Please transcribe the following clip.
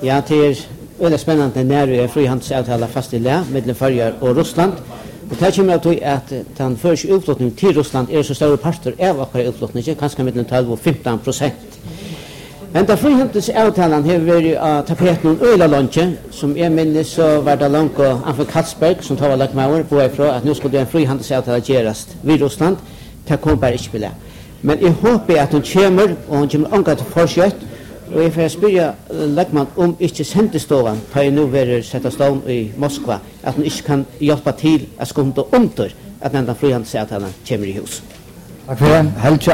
Ja, det väldigt spännande när det är frihandelsavtal fast i lä mellan Sverige och Ryssland. Och det kommer att den första utlottningen till Ryssland är så stora parter av våra utlottningar, kanske mellan 12 och 15%. Men da frihandelsavtalen har vært av tapeten noen øyla som jeg minnes så var det langt og Anfred Katzberg som tar lagt meg over på ifra at nå skulle en frihandelsavtale gjøres ved Russland. Det kom bare ikke til. Men jeg håper at hun kommer, og hun kommer anker til forskjøtt, og jeg får spørre Leckman om ikke sendestålen, da jeg nå vil sette stålen i Moskva, at hun ikke kan hjelpe til at skumte under at denne frihandelsavtalen kommer i hus. Takk for det.